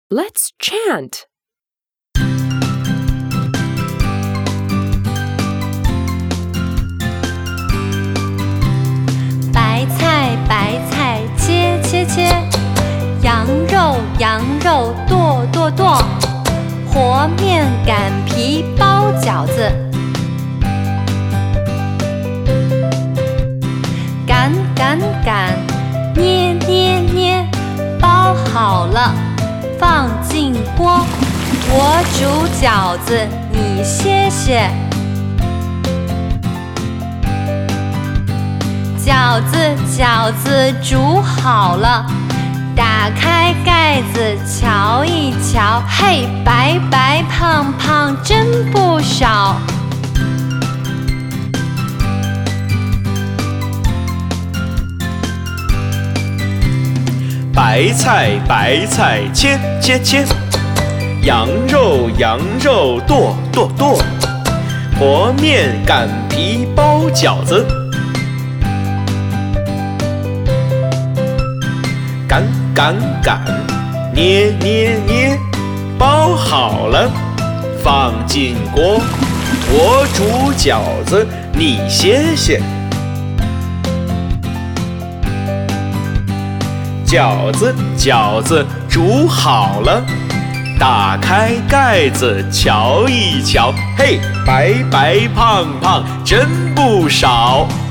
Let's chant. 白菜白菜切切切，羊肉羊肉剁剁剁，和面擀皮包饺子，擀擀擀，捏捏捏，包好了放进锅。我煮饺子，你歇歇。饺子煮好了，打开盖子瞧一瞧，嘿，白白胖胖真不少。 白菜白菜切切切，羊肉羊肉剁剁剁，和面擀皮包饺子，擀擀擀，捏捏捏，包好了放进锅。我煮饺子，你歇歇。饺子煮好了，打开盖子瞧一瞧，嘿，白白胖胖真不少。